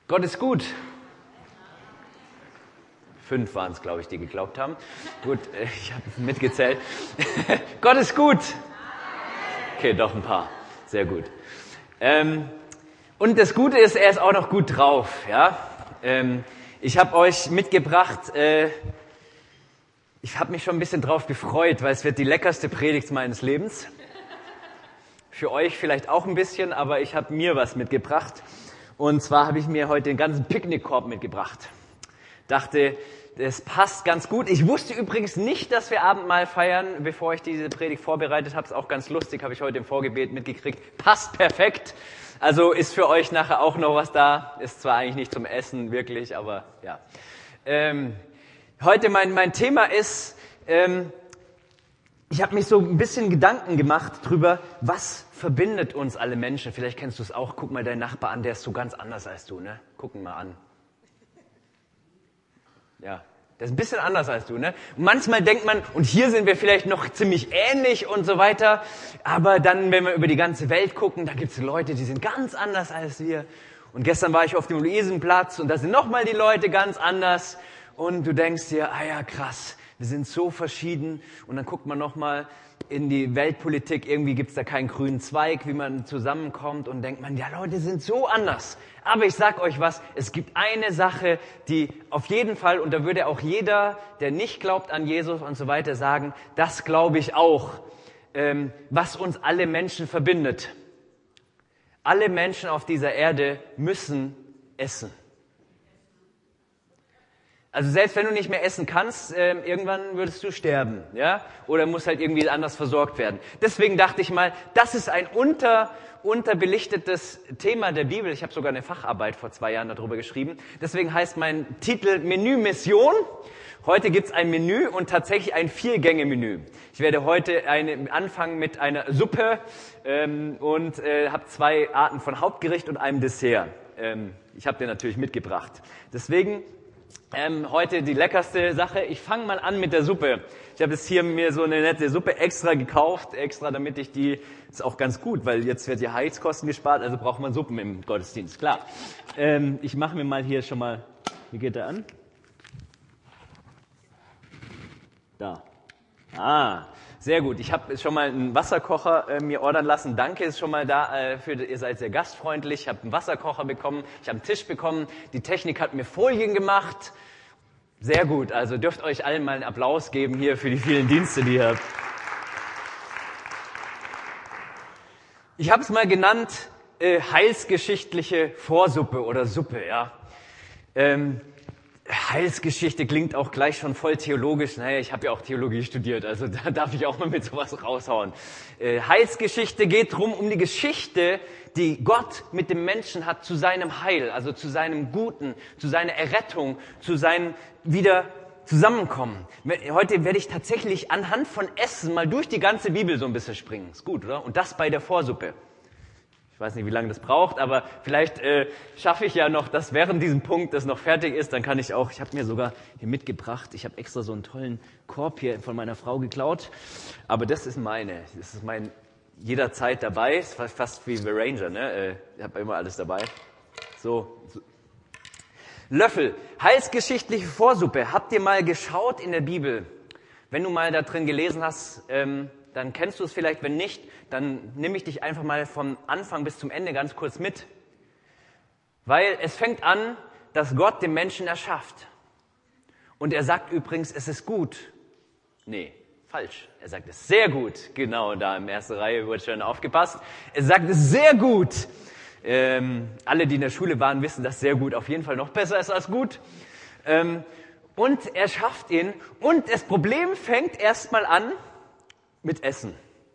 Gott ist gut. 5 waren es, glaube ich, die geglaubt haben. Gut, ich habe mitgezählt. Gott ist gut. Okay, doch ein paar. Sehr gut. Und das Gute ist, er ist auch noch gut drauf. Ja? Ich habe euch mitgebracht, ich habe mich schon ein bisschen drauf gefreut, weil es wird die leckerste Predigt meines Lebens. Für euch vielleicht auch ein bisschen, aber ich habe mir was mitgebracht. Und zwar habe ich mir heute den ganzen Picknickkorb mitgebracht. Dachte, das passt ganz gut. Ich wusste übrigens nicht, dass wir Abendmahl feiern, bevor ich diese Predigt vorbereitet habe. Ist auch ganz lustig, habe ich heute im Vorgebet mitgekriegt. Passt perfekt. Also ist für euch nachher auch noch was da. Ist zwar eigentlich nicht zum Essen wirklich, aber ja. Heute mein Thema ist, ich habe mich so ein bisschen Gedanken gemacht drüber, was verbindet uns alle Menschen. Vielleicht kennst du es auch. Guck mal deinen Nachbar an, der ist so ganz anders als du, ne? Guck ihn mal an. Ja, der ist ein bisschen anders als du, ne? Und manchmal denkt man, und hier sind wir vielleicht noch ziemlich ähnlich und so weiter, aber dann, wenn wir über die ganze Welt gucken, da gibt es Leute, die sind ganz anders als wir. Und gestern war ich auf dem Luisenplatz und da sind nochmal die Leute ganz anders. Und du denkst dir, ah ja, krass, wir sind so verschieden. Und dann guckt man nochmal in die Weltpolitik, irgendwie gibt's da keinen grünen Zweig, wie man zusammenkommt. Und denkt man, ja, Leute sind so anders. Aber ich sag euch was, es gibt eine Sache, die auf jeden Fall, und da würde auch jeder, der nicht glaubt an Jesus und so weiter, sagen, das glaube ich auch, was uns alle Menschen verbindet. Alle Menschen auf dieser Erde müssen essen. Also selbst wenn du nicht mehr essen kannst, irgendwann würdest du sterben, ja? Oder musst halt irgendwie anders versorgt werden. Deswegen dachte ich mal, das ist ein unterbelichtetes Thema der Bibel. Ich habe sogar eine Facharbeit vor 2 Jahren darüber geschrieben. Deswegen heißt mein Titel Menü Mission. Heute gibt's ein Menü und tatsächlich ein 4-Gänge-Menü. Ich werde heute anfangen mit einer Suppe und habe 2 Arten von Hauptgericht und einem Dessert. Ich habe den natürlich mitgebracht. Deswegen heute die leckerste Sache. Ich fange mal an mit der Suppe. Ich habe jetzt hier mir so eine nette Suppe extra gekauft, extra damit ich die, ist auch ganz gut, weil jetzt wird ja Heizkosten gespart, also braucht man Suppen im Gottesdienst, klar. Ich mache mir mal hier schon mal, wie geht der an? Da. Sehr gut. Ich habe schon mal einen Wasserkocher mir ordern lassen. Danke, ist schon mal da. Ihr seid sehr gastfreundlich. Ich habe einen Wasserkocher bekommen. Ich habe einen Tisch bekommen. Die Technik hat mir Folien gemacht. Sehr gut. Also dürft euch allen mal einen Applaus geben hier für die vielen Dienste, die ihr habt. Ich habe es mal genannt, heilsgeschichtliche Vorsuppe oder Suppe, ja. Heilsgeschichte klingt auch gleich schon voll theologisch. Naja, ich habe ja auch Theologie studiert, also da darf ich auch mal mit sowas raushauen. Heilsgeschichte geht drum um die Geschichte, die Gott mit dem Menschen hat zu seinem Heil, also zu seinem Guten, zu seiner Errettung, zu seinem wieder Zusammenkommen. Heute werde ich tatsächlich anhand von Essen mal durch die ganze Bibel so ein bisschen springen. Ist gut, oder? Und das bei der Vorsuppe. Ich weiß nicht, wie lange das braucht, aber vielleicht schaffe ich ja noch, dass während diesem Punkt das noch fertig ist. Dann kann ich auch, ich habe mir sogar hier mitgebracht, ich habe extra so einen tollen Korb hier von meiner Frau geklaut. Aber das ist meine, das ist mein jederzeit dabei. Das ist fast wie The Ranger, ne? Ich habe immer alles dabei. So. Löffel, heilsgeschichtliche Vorsuppe. Habt ihr mal geschaut in der Bibel? Wenn du mal da drin gelesen hast, dann kennst du es vielleicht, wenn nicht, dann nehme ich dich einfach mal vom Anfang bis zum Ende ganz kurz mit. Weil es fängt an, dass Gott den Menschen erschafft. Und er sagt übrigens, es ist gut. Nee, falsch. Er sagt, es ist sehr gut. Genau, da in der ersten Reihe wurde schön aufgepasst. Er sagt, es ist sehr gut. Alle, die in der Schule waren, wissen, dass sehr gut auf jeden Fall noch besser ist als gut. Und er schafft ihn. Und das Problem fängt erstmal an mit Essen.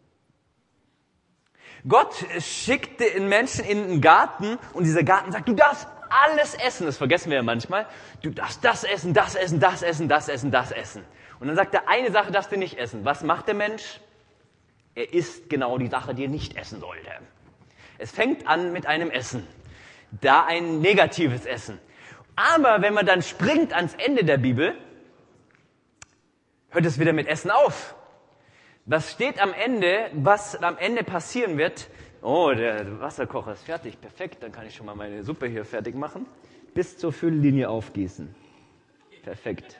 Gott schickte den Menschen in einen Garten und dieser Garten sagt, du darfst alles essen. Das vergessen wir ja manchmal. Du darfst das essen, das essen, das essen, das essen, das essen. Und dann sagt er, eine Sache darfst du nicht essen. Was macht der Mensch? Er isst genau die Sache, die er nicht essen sollte. Es fängt an mit einem Essen. Da ein negatives Essen. Aber wenn man dann springt ans Ende der Bibel, hört es wieder mit Essen auf. Was steht am Ende, was am Ende passieren wird? Oh, der Wasserkocher ist fertig. Perfekt, dann kann ich schon mal meine Suppe hier fertig machen. Bis zur Fülllinie aufgießen. Perfekt.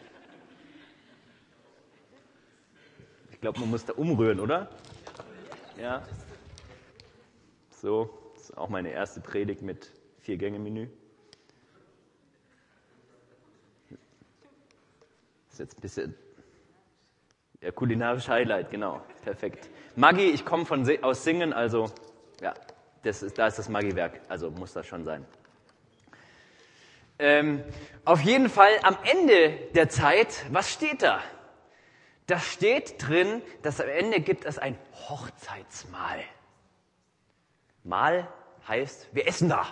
Ich glaube, man muss da umrühren, oder? Ja. So, das ist auch meine erste Predigt mit 4-Gänge-Menü. Das ist jetzt ein bisschen kulinarisches Highlight, genau. Perfekt. Maggi, ich komme aus Singen, also ja, da ist das Maggi-Werk, also muss das schon sein. Auf jeden Fall am Ende der Zeit, was steht da? Da steht drin, dass am Ende gibt es ein Hochzeitsmahl. Mahl heißt, wir essen da.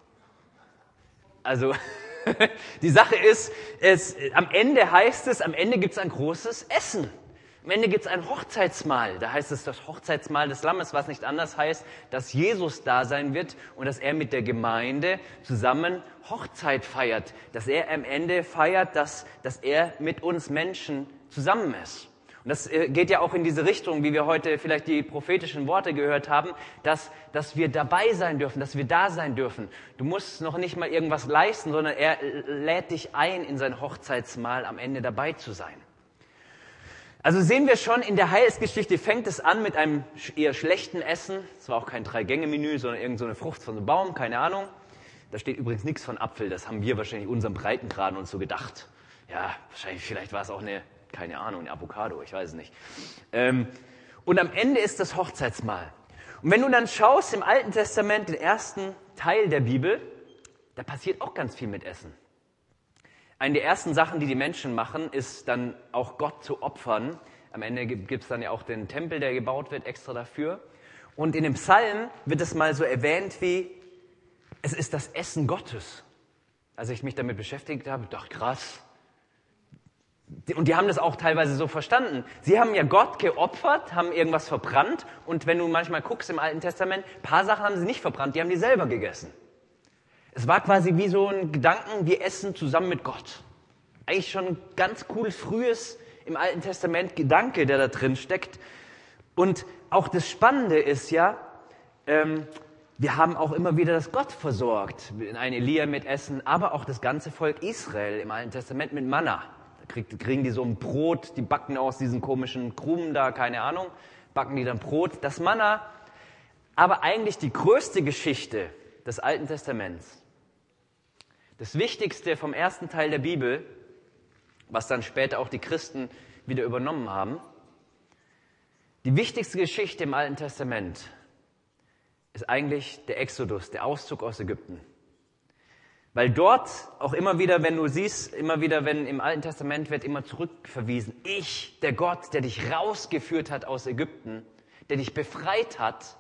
Also die Sache ist, am Ende heißt es, am Ende gibt es ein großes Essen. Am Ende gibt es ein Hochzeitsmahl. Da heißt es das Hochzeitsmahl des Lammes, was nicht anders heißt, dass Jesus da sein wird und dass er mit der Gemeinde zusammen Hochzeit feiert. Dass er am Ende feiert, dass er mit uns Menschen zusammen ist. Und das geht ja auch in diese Richtung, wie wir heute vielleicht die prophetischen Worte gehört haben, dass wir dabei sein dürfen, dass wir da sein dürfen. Du musst noch nicht mal irgendwas leisten, sondern er lädt dich ein, in sein Hochzeitsmahl am Ende dabei zu sein. Also sehen wir schon, in der Heilsgeschichte fängt es an mit einem eher schlechten Essen. Es war auch kein 3-Gänge-Menü, sondern irgend so eine Frucht von einem Baum, keine Ahnung. Da steht übrigens nichts von Apfel, das haben wir wahrscheinlich in unserem Breitengraden uns so gedacht. Ja, vielleicht war es auch eine Avocado, ich weiß es nicht. Und am Ende ist das Hochzeitsmahl. Und wenn du dann schaust im Alten Testament, den ersten Teil der Bibel, da passiert auch ganz viel mit Essen. Eine der ersten Sachen, die die Menschen machen, ist dann auch Gott zu opfern. Am Ende gibt es dann ja auch den Tempel, der gebaut wird, extra dafür. Und in dem Psalm wird es mal so erwähnt wie, es ist das Essen Gottes. Als ich mich damit beschäftigt habe, dachte ich, krass. Und die haben das auch teilweise so verstanden. Sie haben ja Gott geopfert, haben irgendwas verbrannt. Und wenn du manchmal guckst im Alten Testament, ein paar Sachen haben sie nicht verbrannt, die haben die selber gegessen. Es war quasi wie so ein Gedanken, wir essen zusammen mit Gott. Eigentlich schon ein ganz cooles, frühes im Alten Testament Gedanke, der da drin steckt. Und auch das Spannende ist ja, wir haben auch immer wieder das Gott versorgt. Ein Elia mit Essen, aber auch das ganze Volk Israel im Alten Testament mit Manna. Da kriegen die so ein Brot, die backen aus diesen komischen Krumen da, keine Ahnung, backen die dann Brot. Das Manna, aber eigentlich die größte Geschichte des Alten Testaments, das Wichtigste vom ersten Teil der Bibel, was dann später auch die Christen wieder übernommen haben, die wichtigste Geschichte im Alten Testament ist eigentlich der Exodus, der Auszug aus Ägypten. Weil dort auch immer wieder, wenn du siehst, wenn im Alten Testament wird immer zurückverwiesen, ich, der Gott, der dich rausgeführt hat aus Ägypten, der dich befreit hat,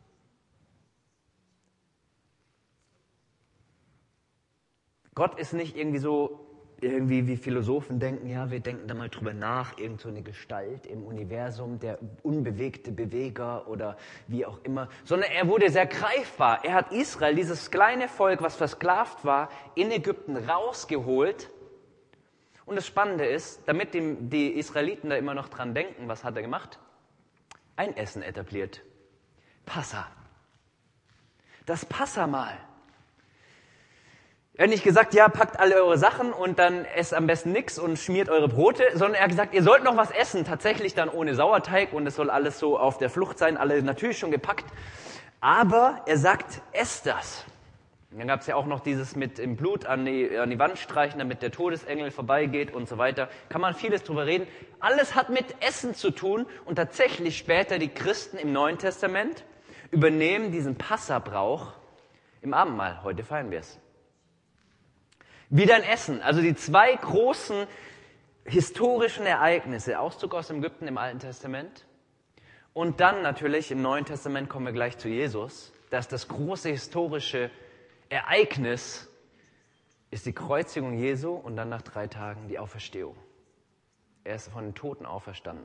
Gott ist nicht irgendwie wie Philosophen denken, ja, wir denken da mal drüber nach, irgend so eine Gestalt im Universum, der unbewegte Beweger oder wie auch immer, sondern er wurde sehr greifbar. Er hat Israel, dieses kleine Volk, was versklavt war, in Ägypten rausgeholt. Und das Spannende ist, damit die Israeliten da immer noch dran denken, was hat er gemacht? Ein Essen etabliert. Passa. Das Passamahl. Er hat nicht gesagt, ja, packt alle eure Sachen und dann esst am besten nichts und schmiert eure Brote, sondern er hat gesagt, ihr sollt noch was essen, tatsächlich dann ohne Sauerteig und es soll alles so auf der Flucht sein, alle natürlich schon gepackt. Aber er sagt, esst das. Und dann gab es ja auch noch dieses mit im Blut an die Wand streichen, damit der Todesengel vorbeigeht und so weiter. Kann man vieles drüber reden. Alles hat mit Essen zu tun und tatsächlich später die Christen im Neuen Testament übernehmen diesen Passabrauch im Abendmahl. Heute feiern wir es. Wieder ein Essen. Also die zwei großen historischen Ereignisse, Auszug aus Ägypten im Alten Testament und dann natürlich im Neuen Testament kommen wir gleich zu Jesus, dass das große historische Ereignis ist die Kreuzigung Jesu und dann nach 3 Tagen die Auferstehung. Er ist von den Toten auferstanden.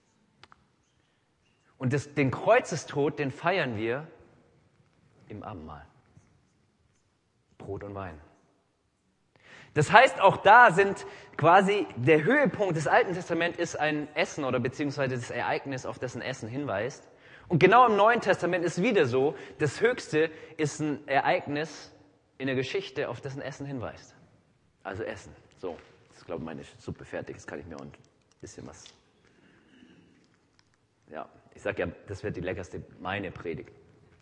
Und den Kreuzestod, den feiern wir im Abendmahl. Brot und Wein. Das heißt, auch da sind quasi der Höhepunkt des Alten Testaments ist ein Essen oder beziehungsweise das Ereignis, auf dessen Essen hinweist. Und genau im Neuen Testament ist wieder so, das Höchste ist ein Ereignis in der Geschichte, auf dessen Essen hinweist. Also Essen. So, das ist, glaube ich, meine Suppe fertig. Jetzt kann ich mir auch ein bisschen was... Ja, ich sage ja, das wird die leckerste, meine Predigt.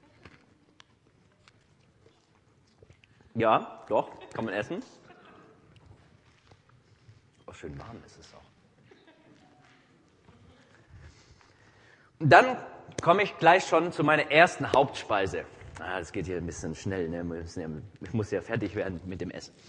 Ja, doch, kann man essen. Oh, schön warm ist es auch. Und dann komme ich gleich schon zu meiner ersten Hauptspeise. Das geht hier ein bisschen schnell, ne? Ich muss ja fertig werden mit dem Essen.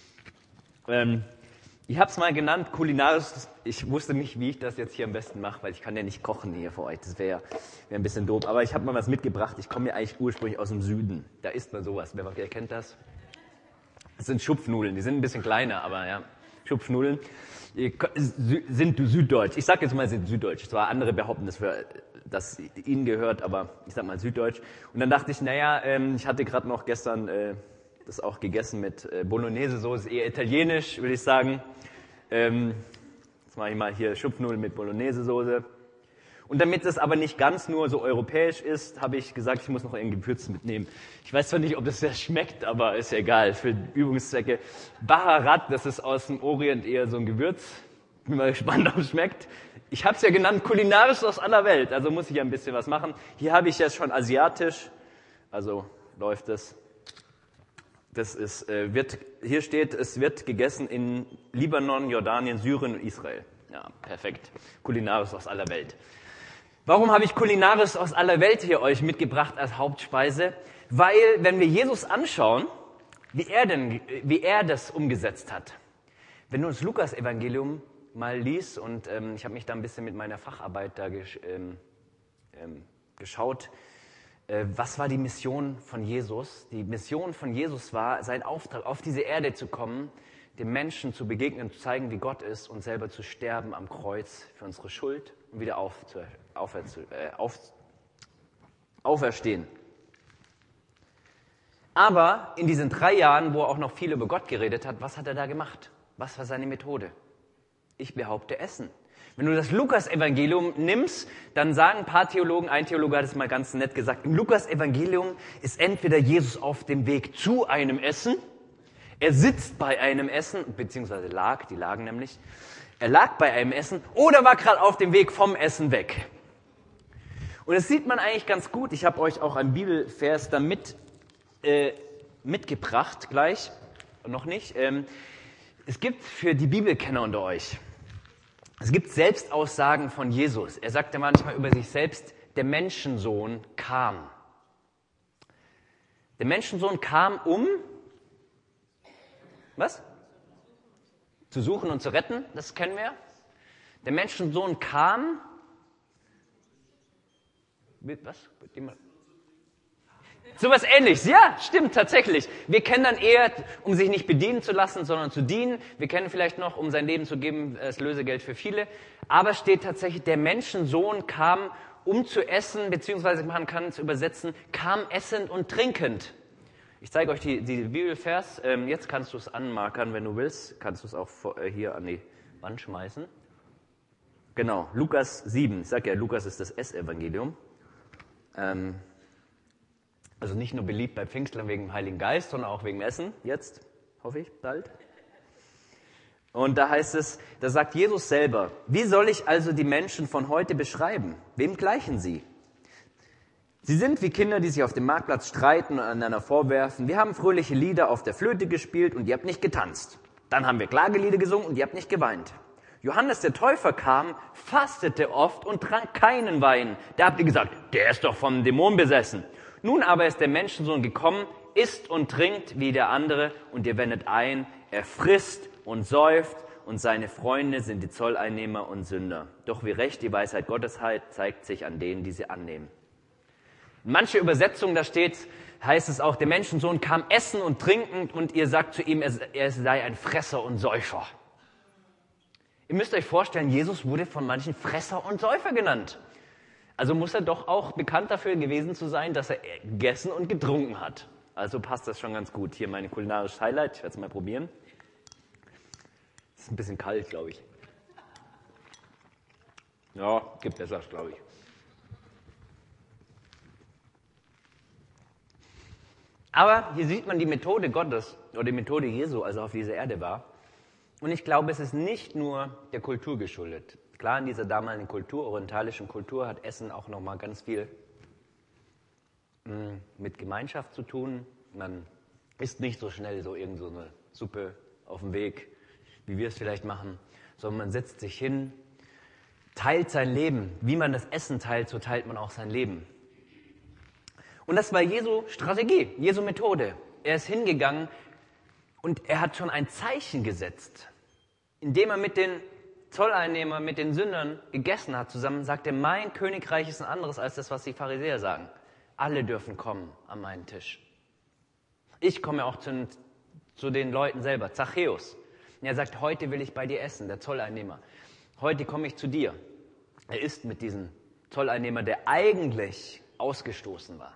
Ich habe es mal genannt, kulinarisch. Ich wusste nicht, wie ich das jetzt hier am besten mache, weil ich kann ja nicht kochen hier für euch. Das wäre ein bisschen doof. Aber ich habe mal was mitgebracht. Ich komme ja eigentlich ursprünglich aus dem Süden. Da isst man sowas. Wer kennt das? Das sind Schupfnudeln. Die sind ein bisschen kleiner, aber ja, Schupfnudeln. Sind süddeutsch. Ich sage jetzt mal, sind süddeutsch. Zwar andere behaupten, dass ihnen gehört, aber ich sag mal süddeutsch. Und dann dachte ich, ich hatte gerade noch gestern das auch gegessen mit Bolognese-Soße, eher italienisch, würde ich sagen. Jetzt mache ich mal hier Schupfnudeln mit Bolognese-Soße. Und damit es aber nicht ganz nur so europäisch ist, habe ich gesagt, ich muss noch ein Gewürz mitnehmen. Ich weiß zwar nicht, ob das sehr schmeckt, aber ist ja egal, für Übungszwecke. Baharat, das ist aus dem Orient eher so ein Gewürz. Bin mal gespannt, ob es schmeckt. Ich habe es ja genannt, kulinarisch aus aller Welt, also muss ich ja ein bisschen was machen. Hier habe ich jetzt schon asiatisch, also läuft es. Hier steht, es wird gegessen in Libanon, Jordanien, Syrien und Israel. Ja, perfekt. Kulinarisch aus aller Welt. Warum habe ich Kulinaris aus aller Welt hier euch mitgebracht als Hauptspeise? Weil, wenn wir Jesus anschauen, wie er das umgesetzt hat. Wenn du das Lukas-Evangelium mal liest, und ich habe mich da ein bisschen mit meiner Facharbeit da geschaut, was war die Mission von Jesus? Die Mission von Jesus war, sein Auftrag, auf diese Erde zu kommen, dem Menschen zu begegnen, zu zeigen, wie Gott ist und selber zu sterben am Kreuz für unsere Schuld und wieder auferstehen. Aber in diesen 3 Jahren, wo er auch noch viel über Gott geredet hat, was hat er da gemacht? Was war seine Methode? Ich behaupte Essen. Wenn du das Lukas-Evangelium nimmst, dann sagen ein paar Theologen, ein Theologe hat es mal ganz nett gesagt, im Lukas-Evangelium ist entweder Jesus auf dem Weg zu einem Essen, er sitzt bei einem Essen, beziehungsweise die lagen nämlich, er lag bei einem Essen oder war gerade auf dem Weg vom Essen weg. Und das sieht man eigentlich ganz gut. Ich habe euch auch einen Bibelvers da mitgebracht gleich, noch nicht. Es gibt für die Bibelkenner unter euch, es gibt Selbstaussagen von Jesus. Er sagte manchmal über sich selbst, der Menschensohn kam. Der Menschensohn kam, um was? Zu suchen und zu retten, das kennen wir. Der Menschensohn kam, was? So was Ähnliches, ja, stimmt, tatsächlich. Wir kennen dann eher, um sich nicht bedienen zu lassen, sondern zu dienen. Wir kennen vielleicht noch, um sein Leben zu geben, das Lösegeld für viele. Aber es steht tatsächlich, der Menschensohn kam, um zu essen, beziehungsweise man kann es übersetzen, kam essend und trinkend. Ich zeige euch die Bibelvers. Jetzt kannst du es anmarkern, wenn du willst. Kannst du es auch hier an die Wand schmeißen. Genau, Lukas 7. Ich sage ja, Lukas ist das Essevangelium. Also nicht nur beliebt bei Pfingstlern wegen dem Heiligen Geist, sondern auch wegen dem Essen. Jetzt, hoffe ich, bald. Und da heißt es, da sagt Jesus selber, wie soll ich also die Menschen von heute beschreiben? Wem gleichen sie? Sie sind wie Kinder, die sich auf dem Marktplatz streiten und einander vorwerfen. Wir haben fröhliche Lieder auf der Flöte gespielt und ihr habt nicht getanzt. Dann haben wir Klagelieder gesungen und ihr habt nicht geweint. Johannes der Täufer kam, fastete oft und trank keinen Wein. Da habt ihr gesagt, der ist doch vom Dämon besessen. Nun aber ist der Menschensohn gekommen, isst und trinkt wie der andere und ihr wendet ein, er frisst und säuft und seine Freunde sind die Zolleinnehmer und Sünder. Doch wie recht die Weisheit Gottes zeigt sich an denen, die sie annehmen. In mancher Übersetzung, da heißt es auch, der Menschensohn kam essen und trinken und ihr sagt zu ihm, er sei ein Fresser und Säufer. Ihr müsst euch vorstellen, Jesus wurde von manchen Fresser und Säufer genannt. Also muss er doch auch bekannt dafür gewesen zu sein, dass er gegessen und getrunken hat. Also passt das schon ganz gut. Hier mein kulinarisches Highlight, ich werde es mal probieren. Ist ein bisschen kalt, glaube ich. Ja, gibt besser, glaube ich. Aber hier sieht man die Methode Gottes oder die Methode Jesu, als er auf dieser Erde war. Und ich glaube, es ist nicht nur der Kultur geschuldet. Klar, in dieser damaligen Kultur, orientalischen Kultur, hat Essen auch nochmal ganz viel mit Gemeinschaft zu tun. Man isst nicht so schnell so irgend so eine Suppe auf dem Weg, wie wir es vielleicht machen, sondern man setzt sich hin, teilt sein Leben. Wie man das Essen teilt, so teilt man auch sein Leben. Und das war Jesu Strategie, Jesu Methode. Er ist hingegangen und er hat schon ein Zeichen gesetzt. Indem er mit den Zolleinnehmern, mit den Sündern gegessen hat zusammen, sagt er, mein Königreich ist ein anderes als das, was die Pharisäer sagen. Alle dürfen kommen an meinen Tisch. Ich komme auch zu den Leuten selber, Zachäus. Und er sagt, heute will ich bei dir essen, der Zolleinnehmer. Heute komme ich zu dir. Er isst mit diesem Zolleinnehmer, der eigentlich ausgestoßen war.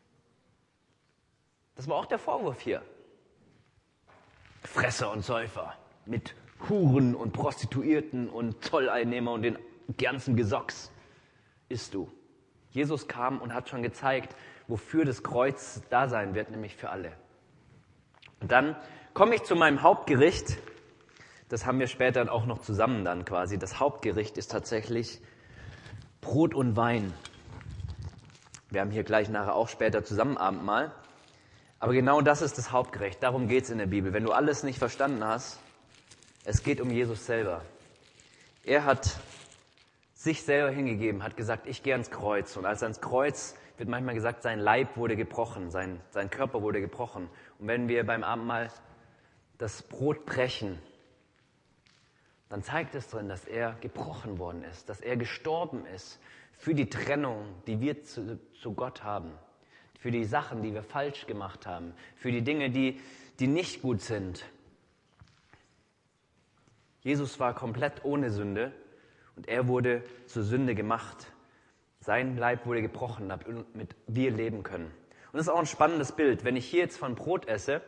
Das war auch der Vorwurf hier. Fresser und Säufer mit Huren und Prostituierten und Zolleinnehmer und den ganzen Gesocks isst du. Jesus kam und hat schon gezeigt, wofür das Kreuz da sein wird, nämlich für alle. Und dann komme ich zu meinem Hauptgericht. Das haben wir später auch noch zusammen dann quasi. Das Hauptgericht ist tatsächlich Brot und Wein. Wir haben hier gleich nachher auch später zusammen Abendmahl. Aber genau das ist das Hauptgericht. Darum geht es in der Bibel. Wenn du alles nicht verstanden hast, es geht um Jesus selber. Er hat sich selber hingegeben, hat gesagt, ich gehe ans Kreuz. Und als er ans Kreuz, wird manchmal gesagt, sein Leib wurde gebrochen, sein Körper wurde gebrochen. Und wenn wir beim Abendmahl das Brot brechen, dann zeigt es drin, dass er gebrochen worden ist, dass er gestorben ist für die Trennung, die wir zu Gott haben, für die Sachen, die wir falsch gemacht haben, für die Dinge, die nicht gut sind. Jesus war komplett ohne Sünde und er wurde zur Sünde gemacht. Sein Leib wurde gebrochen, damit wir leben können. Und das ist auch ein spannendes Bild. Wenn ich hier jetzt von Brot esse,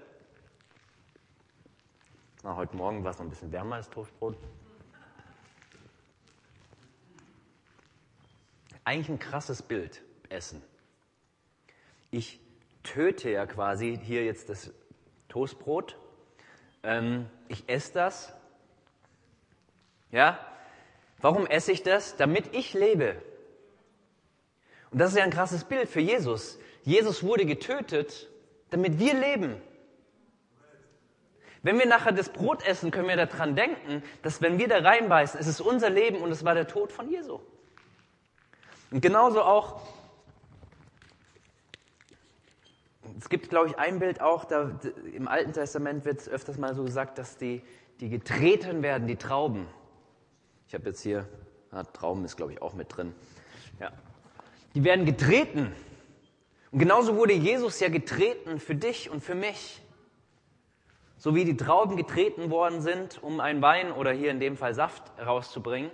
heute Morgen war es noch ein bisschen wärmer als Toastbrot. Eigentlich ein krasses Bild, Essen. Ich töte ja quasi hier jetzt das Toastbrot. Ich esse das. Ja? Warum esse ich das? Damit ich lebe. Und das ist ja ein krasses Bild für Jesus. Jesus wurde getötet, damit wir leben. Wenn wir nachher das Brot essen, können wir daran denken, dass wenn wir da reinbeißen, ist es unser Leben und es war der Tod von Jesu. Und genauso auch, es gibt, glaube ich, ein Bild auch, im Alten Testament wird es öfters mal so gesagt, dass die getreten werden, die Trauben. Ich habe jetzt hier, Trauben ist, glaube ich, auch mit drin. Ja. Die werden getreten. Und genauso wurde Jesus ja getreten für dich und für mich. So wie die Trauben getreten worden sind, um einen Wein oder hier in dem Fall Saft rauszubringen.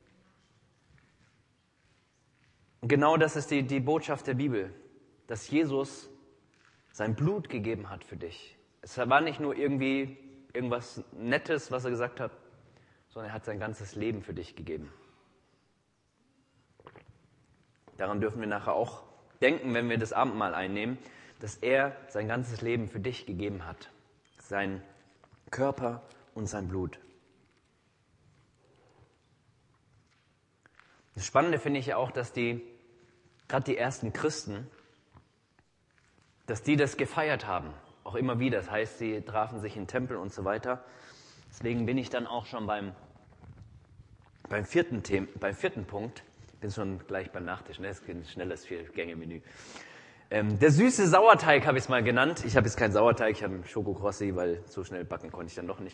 Und genau das ist die Botschaft der Bibel, dass Jesus sein Blut gegeben hat für dich. Es war nicht nur irgendwas Nettes, was er gesagt hat, sondern er hat sein ganzes Leben für dich gegeben. Daran dürfen wir nachher auch denken, wenn wir das Abendmahl einnehmen, dass er sein ganzes Leben für dich gegeben hat. Sein Körper und sein Blut. Das Spannende finde ich ja auch, dass gerade die ersten Christen, dass die das gefeiert haben. Auch immer wieder. Das heißt, sie trafen sich in Tempel und so weiter. Deswegen bin ich dann auch schon beim vierten Punkt. Bin schon gleich beim Nachtisch. Ne? Es geht ein schnelles Vier-Gänge-Menü. Der süße Sauerteig habe ich es mal genannt. Ich habe jetzt keinen Sauerteig, ich habe einen Schokokrossi, weil so schnell backen konnte ich dann doch nicht.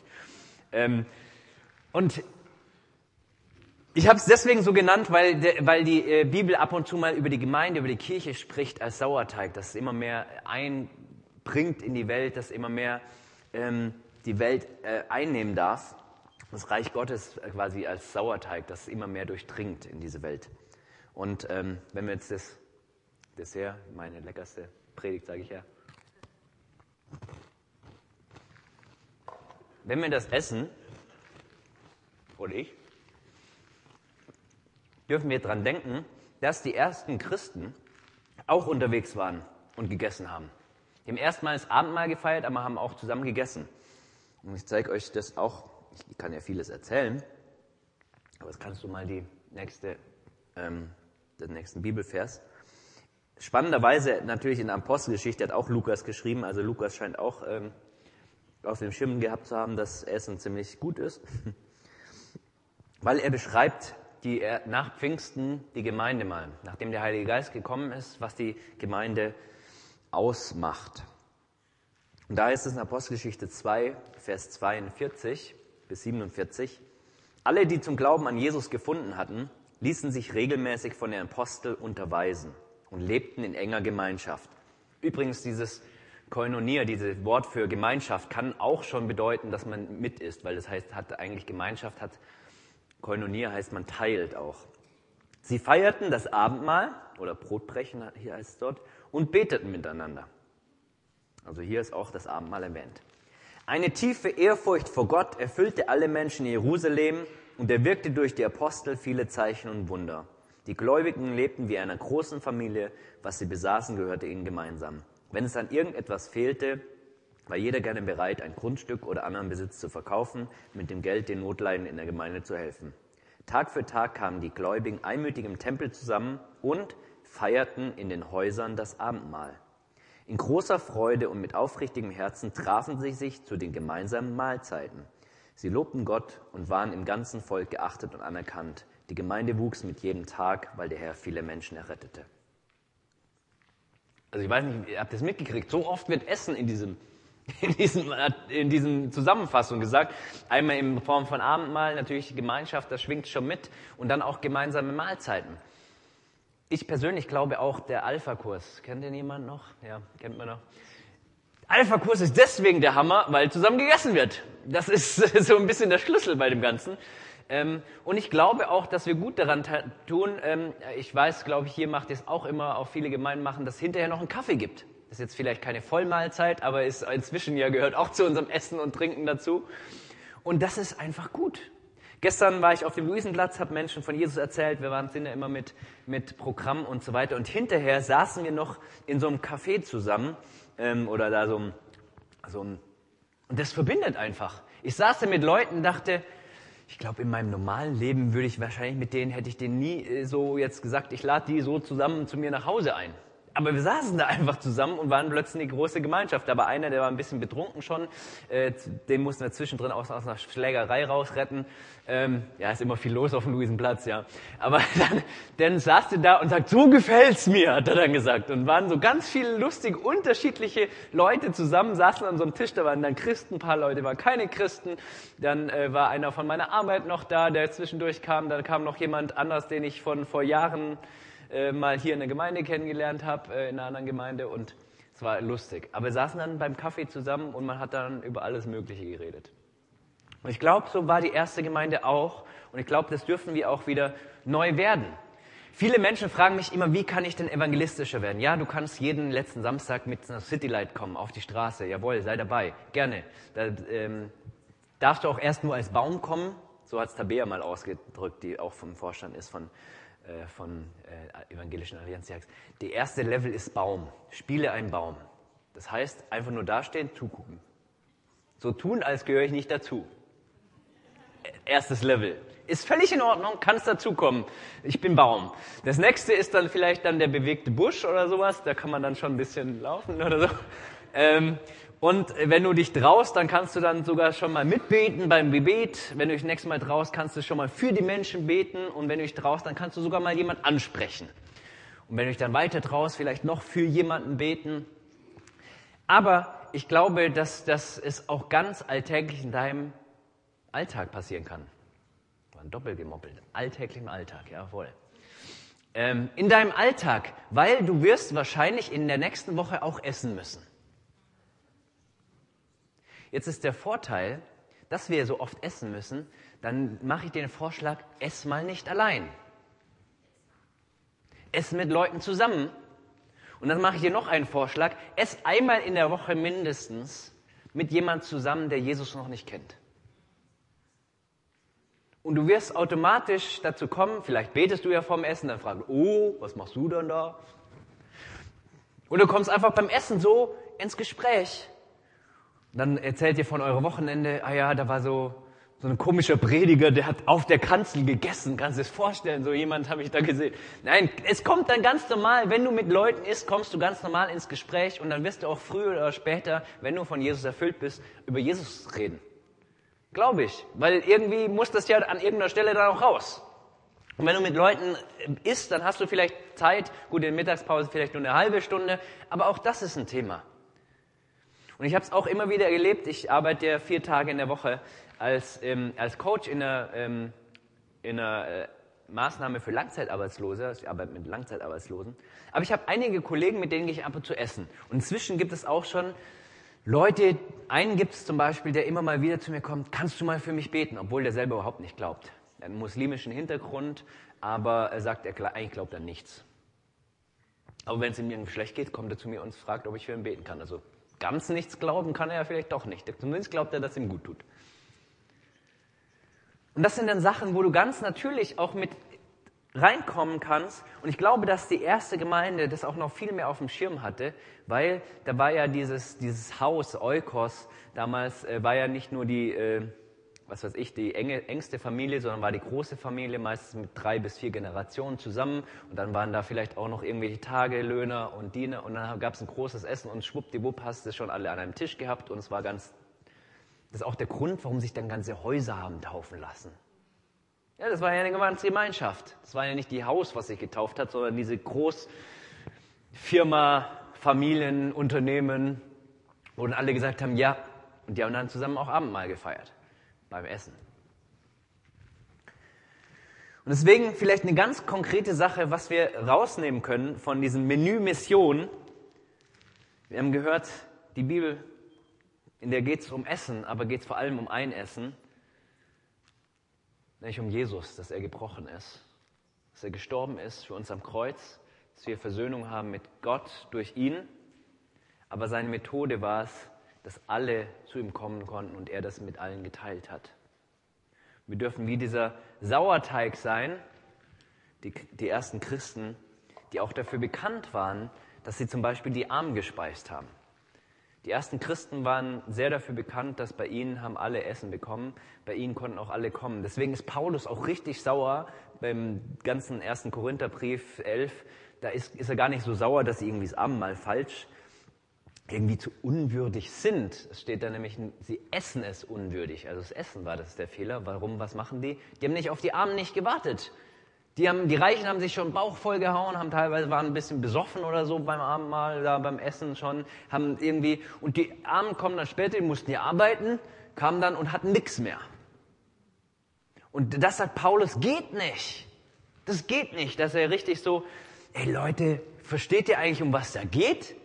Und ich habe es deswegen so genannt, weil die Bibel ab und zu mal über die Gemeinde, über die Kirche spricht als Sauerteig, dass es immer mehr einbringt in die Welt, dass immer mehr die Welt einnehmen darf. Das Reich Gottes quasi als Sauerteig, das immer mehr durchdringt in diese Welt. Und wenn wir jetzt das Dessert, meine leckerste Predigt, sage ich ja. Wenn wir das essen, oder ich, dürfen wir daran denken, dass die ersten Christen auch unterwegs waren und gegessen haben. Die haben erstmal das Abendmahl gefeiert, aber haben auch zusammen gegessen. Und ich zeige euch das auch, ich kann ja vieles erzählen, aber jetzt kannst du mal den nächsten Bibelvers. Spannenderweise natürlich in der Apostelgeschichte hat auch Lukas geschrieben, also Lukas scheint auch auf dem Schirm gehabt zu haben, dass Essen ziemlich gut ist, weil er beschreibt nach Pfingsten die Gemeinde mal, nachdem der Heilige Geist gekommen ist, was die Gemeinde ausmacht. Und da heißt es in Apostelgeschichte 2, Vers 42 bis 47, alle, die zum Glauben an Jesus gefunden hatten, ließen sich regelmäßig von den Aposteln unterweisen und lebten in enger Gemeinschaft. Übrigens, dieses Koinonia, dieses Wort für Gemeinschaft, kann auch schon bedeuten, dass man mit ist, weil das heißt, hat eigentlich Gemeinschaft, Koinonia heißt, man teilt auch. Sie feierten das Abendmahl oder Brotbrechen, hier heißt es dort, und beteten miteinander. Also hier ist auch das Abendmahl erwähnt. Eine tiefe Ehrfurcht vor Gott erfüllte alle Menschen in Jerusalem und er wirkte durch die Apostel viele Zeichen und Wunder. Die Gläubigen lebten wie einer großen Familie, was sie besaßen, gehörte ihnen gemeinsam. Wenn es an irgendetwas fehlte, war jeder gerne bereit, ein Grundstück oder anderen Besitz zu verkaufen, mit dem Geld den Notleidenden in der Gemeinde zu helfen. Tag für Tag kamen die Gläubigen einmütig im Tempel zusammen und feierten in den Häusern das Abendmahl. In großer Freude und mit aufrichtigem Herzen trafen sie sich zu den gemeinsamen Mahlzeiten. Sie lobten Gott und waren im ganzen Volk geachtet und anerkannt. Die Gemeinde wuchs mit jedem Tag, weil der Herr viele Menschen errettete. Also ich weiß nicht, ihr habt das mitgekriegt, so oft wird Essen in diesen Zusammenfassungen gesagt. Einmal in Form von Abendmahl, natürlich Gemeinschaft, das schwingt schon mit. Und dann auch gemeinsame Mahlzeiten. Ich persönlich glaube auch, der Alpha-Kurs, kennt den jemand noch? Ja, kennt man noch. Alpha-Kurs ist deswegen der Hammer, weil zusammen gegessen wird. Das ist so ein bisschen der Schlüssel bei dem Ganzen. Und ich glaube auch, dass wir gut daran tun, ich weiß, glaube ich, hier macht es auch immer, auch viele Gemeinden machen, dass es hinterher noch einen Kaffee gibt. Das ist jetzt vielleicht keine Vollmahlzeit, aber ist inzwischen ja gehört auch zu unserem Essen und Trinken dazu. Und das ist einfach gut. Gestern war ich auf dem Luisenplatz, habe Menschen von Jesus erzählt, sind ja immer mit Programm und so weiter. Und hinterher saßen wir noch in so einem Café zusammen, oder da so ein, und das verbindet einfach. Ich saß da mit Leuten und dachte, ich glaube, in meinem normalen Leben hätte ich denen nie so jetzt gesagt, ich lade die so zusammen zu mir nach Hause ein. Aber wir saßen da einfach zusammen und waren plötzlich eine große Gemeinschaft. Aber einer, der war ein bisschen betrunken schon, den mussten wir zwischendrin aus einer Schlägerei rausretten. Ja, ist immer viel los auf dem Luisenplatz, ja. Aber dann saß der da und sagt, so gefällt's mir, hat er dann gesagt. Und waren so ganz viele lustige, unterschiedliche Leute zusammen, saßen an so einem Tisch, da waren dann Christen, ein paar Leute waren keine Christen. Dann war einer von meiner Arbeit noch da, der zwischendurch kam. Dann kam noch jemand anders, den ich vor Jahren mal hier in der Gemeinde kennengelernt habe, in einer anderen Gemeinde, und es war lustig. Aber wir saßen dann beim Kaffee zusammen und man hat dann über alles Mögliche geredet. Und ich glaube, so war die erste Gemeinde auch, und ich glaube, das dürfen wir auch wieder neu werden. Viele Menschen fragen mich immer, wie kann ich denn evangelistischer werden? Ja, du kannst jeden letzten Samstag mit einer Citylight kommen auf die Straße. Jawohl, sei dabei, gerne. Da darfst du auch erst nur als Baum kommen. So hat es Tabea mal ausgedrückt, die auch vom Vorstand ist von Evangelischen Allianz. Der erste Level ist Baum. Spiele einen Baum. Das heißt, einfach nur dastehen, zugucken. So tun, als gehöre ich nicht dazu. Erstes Level. Ist völlig in Ordnung, kannst dazukommen. Ich bin Baum. Das nächste ist dann vielleicht der bewegte Busch oder sowas. Da kann man dann schon ein bisschen laufen oder so. Und wenn du dich traust, dann kannst du dann sogar schon mal mitbeten beim Gebet. Wenn du dich nächstes Mal traust, kannst du schon mal für die Menschen beten. Und wenn du dich traust, dann kannst du sogar mal jemanden ansprechen. Und wenn du dich dann weiter traust, vielleicht noch für jemanden beten. Aber ich glaube, dass es auch ganz alltäglich in deinem Alltag passieren kann. War doppelt gemoppelt. Alltäglich im Alltag, jawohl. In deinem Alltag, weil du wirst wahrscheinlich in der nächsten Woche auch essen müssen. Jetzt ist der Vorteil, dass wir so oft essen müssen, dann mache ich dir den Vorschlag, ess mal nicht allein. Ess mit Leuten zusammen. Und dann mache ich dir noch einen Vorschlag, ess einmal in der Woche mindestens mit jemand zusammen, der Jesus noch nicht kennt. Und du wirst automatisch dazu kommen, vielleicht betest du ja vorm Essen, dann fragst du, oh, was machst du denn da? Oder du kommst einfach beim Essen so ins Gespräch. Und dann erzählt ihr von eurem Wochenende, da war so ein komischer Prediger, der hat auf der Kanzel gegessen. Kannst du dir das vorstellen? So jemand habe ich da gesehen. Nein, es kommt dann ganz normal, wenn du mit Leuten isst, kommst du ganz normal ins Gespräch und dann wirst du auch früher oder später, wenn du von Jesus erfüllt bist, über Jesus reden. Glaube ich. Weil irgendwie muss das ja an irgendeiner Stelle dann auch raus. Und wenn du mit Leuten isst, dann hast du vielleicht Zeit, gut, in der Mittagspause vielleicht nur eine halbe Stunde, aber auch das ist ein Thema. Und ich habe es auch immer wieder erlebt, ich arbeite ja 4 Tage in der Woche als Coach in einer Maßnahme für Langzeitarbeitslose, ich arbeite mit Langzeitarbeitslosen, aber ich habe einige Kollegen, mit denen gehe ich ab und zu essen. Und inzwischen gibt es auch schon Leute, einen gibt es zum Beispiel, der immer mal wieder zu mir kommt, kannst du mal für mich beten, obwohl der selber überhaupt nicht glaubt. Er hat einen muslimischen Hintergrund, aber er sagt, eigentlich glaubt er nichts. Aber wenn es ihm irgendwie schlecht geht, kommt er zu mir und fragt, ob ich für ihn beten kann. Also ganz nichts glauben kann er ja vielleicht doch nicht. Zumindest glaubt er, dass es ihm gut tut. Und das sind dann Sachen, wo du ganz natürlich auch mit reinkommen kannst. Und ich glaube, dass die erste Gemeinde das auch noch viel mehr auf dem Schirm hatte, weil da war ja dieses Haus, Oikos, damals war ja nicht nur die engste Familie, sondern war die große Familie, meistens mit 3 bis 4 Generationen zusammen. Und dann waren da vielleicht auch noch irgendwelche Tagelöhner und Diener. Und dann gab es ein großes Essen und schwuppdiwupp hast du schon alle an einem Tisch gehabt. Und es war das ist auch der Grund, warum sich dann ganze Häuser haben taufen lassen. Ja, das war ja eine ganze Gemeinschaft. Das war ja nicht die Haus, was sich getauft hat, sondern diese Großfirma, Familien, Unternehmen, wo dann alle gesagt haben, ja. Und die haben dann zusammen auch Abendmahl gefeiert. Beim Essen. Und deswegen vielleicht eine ganz konkrete Sache, was wir rausnehmen können von diesem Menü Mission. Wir haben gehört, die Bibel, in der geht es um Essen, aber geht es vor allem um ein Essen, nämlich um Jesus, dass er gebrochen ist, dass er gestorben ist für uns am Kreuz, dass wir Versöhnung haben mit Gott durch ihn, aber seine Methode war es, dass alle zu ihm kommen konnten und er das mit allen geteilt hat. Wir dürfen wie dieser Sauerteig sein, die ersten Christen, die auch dafür bekannt waren, dass sie zum Beispiel die Armen gespeist haben. Die ersten Christen waren sehr dafür bekannt, dass bei ihnen haben alle Essen bekommen, bei ihnen konnten auch alle kommen. Deswegen ist Paulus auch richtig sauer beim ganzen 1. Korintherbrief 11. Da ist er gar nicht so sauer, dass sie irgendwie das Abendmahl falsch irgendwie zu unwürdig sind. Es steht da nämlich, sie essen es unwürdig. Also das Essen war das der Fehler. Warum? Was machen die? Die haben nicht auf die Armen nicht gewartet. Die Reichen haben sich schon Bauch voll gehauen, waren ein bisschen besoffen oder so beim Abendmahl, da beim Essen schon, und die Armen kommen dann später, die mussten ja arbeiten, kamen dann und hatten nichts mehr. Und das sagt Paulus, geht nicht. Das geht nicht, dass er richtig so, ey Leute, versteht ihr eigentlich, um was da geht?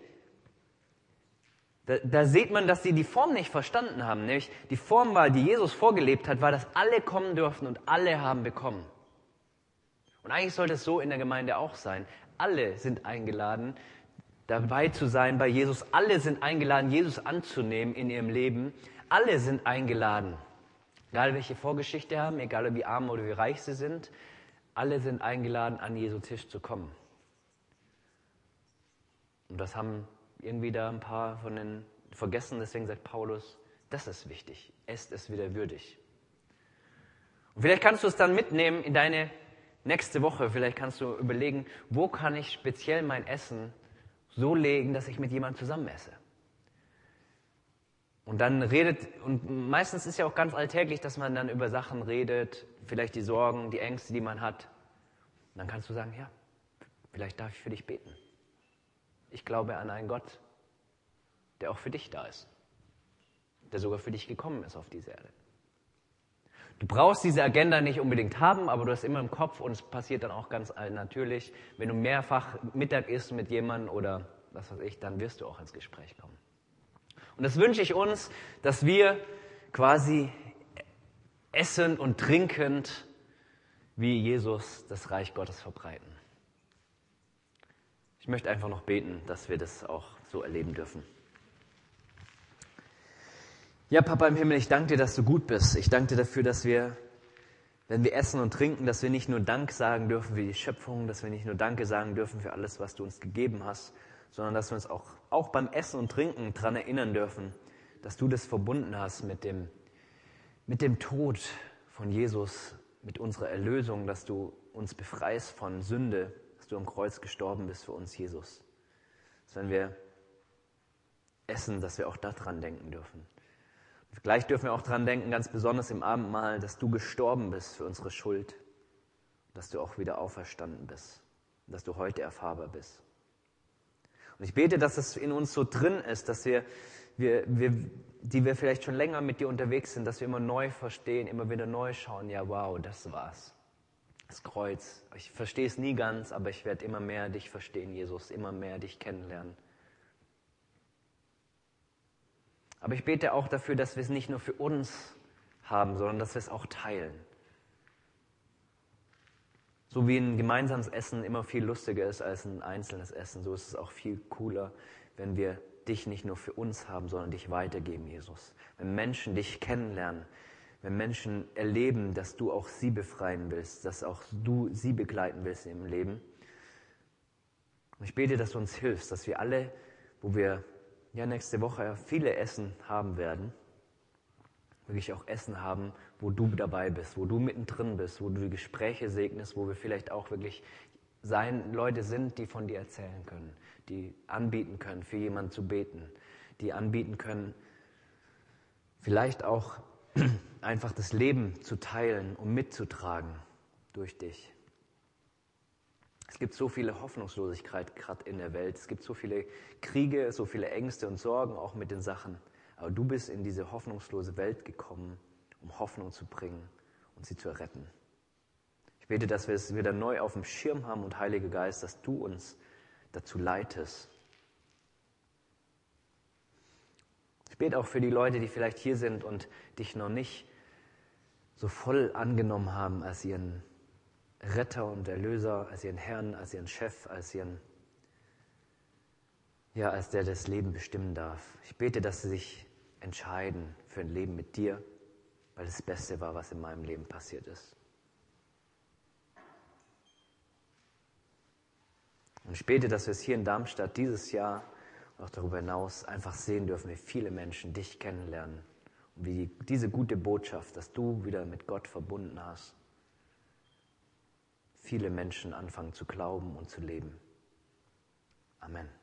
Da sieht man, dass sie die Form nicht verstanden haben. Nämlich die Form war, die Jesus vorgelebt hat, war, dass alle kommen dürfen und alle haben bekommen. Und eigentlich sollte es so in der Gemeinde auch sein. Alle sind eingeladen, dabei zu sein bei Jesus. Alle sind eingeladen, Jesus anzunehmen in ihrem Leben. Alle sind eingeladen. Egal welche Vorgeschichte haben, egal wie arm oder wie reich sie sind. Alle sind eingeladen, an Jesu Tisch zu kommen. Und das haben irgendwie da ein paar von den vergessen. Deswegen sagt Paulus, das ist wichtig. Esst es wieder würdig. Und vielleicht kannst du es dann mitnehmen in deine nächste Woche. Vielleicht kannst du überlegen, wo kann ich speziell mein Essen so legen, dass ich mit jemandem zusammen esse. Und dann und meistens ist ja auch ganz alltäglich, dass man dann über Sachen redet, vielleicht die Sorgen, die Ängste, die man hat. Und dann kannst du sagen, ja, vielleicht darf ich für dich beten. Ich glaube an einen Gott, der auch für dich da ist, der sogar für dich gekommen ist auf diese Erde. Du brauchst diese Agenda nicht unbedingt haben, aber du hast immer im Kopf und es passiert dann auch ganz natürlich, wenn du mehrfach Mittag isst mit jemandem oder was weiß ich, dann wirst du auch ins Gespräch kommen. Und das wünsche ich uns, dass wir quasi essend und trinkend wie Jesus das Reich Gottes verbreiten. Ich möchte einfach noch beten, dass wir das auch so erleben dürfen. Ja, Papa im Himmel, ich danke dir, dass du gut bist. Ich danke dir dafür, dass wir, wenn wir essen und trinken, dass wir nicht nur Dank sagen dürfen für die Schöpfung, dass wir nicht nur Danke sagen dürfen für alles, was du uns gegeben hast, sondern dass wir uns auch beim Essen und Trinken daran erinnern dürfen, dass du das verbunden hast mit dem Tod von Jesus, mit unserer Erlösung, dass du uns befreist von Sünde, dass du am Kreuz gestorben bist für uns, Jesus. Dass wenn wir essen, dass wir auch daran denken dürfen. Und gleich dürfen wir auch daran denken, ganz besonders im Abendmahl, dass du gestorben bist für unsere Schuld, dass du auch wieder auferstanden bist, dass du heute erfahrbar bist. Und ich bete, dass es in uns so drin ist, dass wir, die wir vielleicht schon länger mit dir unterwegs sind, dass wir immer neu verstehen, immer wieder neu schauen, ja wow, das war's. Das Kreuz. Ich verstehe es nie ganz, aber ich werde immer mehr dich verstehen, Jesus, immer mehr dich kennenlernen. Aber ich bete auch dafür, dass wir es nicht nur für uns haben, sondern dass wir es auch teilen. So wie ein gemeinsames Essen immer viel lustiger ist als ein einzelnes Essen, so ist es auch viel cooler, wenn wir dich nicht nur für uns haben, sondern dich weitergeben, Jesus. Wenn Menschen dich kennenlernen, wenn Menschen erleben, dass du auch sie befreien willst, dass auch du sie begleiten willst im Leben. Und ich bete, dass du uns hilfst, dass wir alle, wo wir nächste Woche viele Essen haben werden, wirklich auch Essen haben, wo du dabei bist, wo du mittendrin bist, wo du die Gespräche segnest, wo wir vielleicht auch wirklich Leute sind, die von dir erzählen können, die anbieten können, für jemanden zu beten, die anbieten können, vielleicht auch einfach das Leben zu teilen und mitzutragen durch dich. Es gibt so viele Hoffnungslosigkeit gerade in der Welt. Es gibt so viele Kriege, so viele Ängste und Sorgen auch mit den Sachen. Aber du bist in diese hoffnungslose Welt gekommen, um Hoffnung zu bringen und sie zu retten. Ich bete, dass wir es wieder neu auf dem Schirm haben und Heiliger Geist, dass du uns dazu leitest. Ich bete auch für die Leute, die vielleicht hier sind und dich noch nicht so voll angenommen haben als ihren Retter und Erlöser, als ihren Herrn, als ihren Chef, als der das Leben bestimmen darf. Ich bete, dass sie sich entscheiden für ein Leben mit dir, weil das Beste war, was in meinem Leben passiert ist. Und ich bete, dass wir es hier in Darmstadt dieses Jahr und auch darüber hinaus einfach sehen dürfen, wie viele Menschen dich kennenlernen und wie diese gute Botschaft, dass du wieder mit Gott verbunden hast, viele Menschen anfangen zu glauben und zu leben. Amen.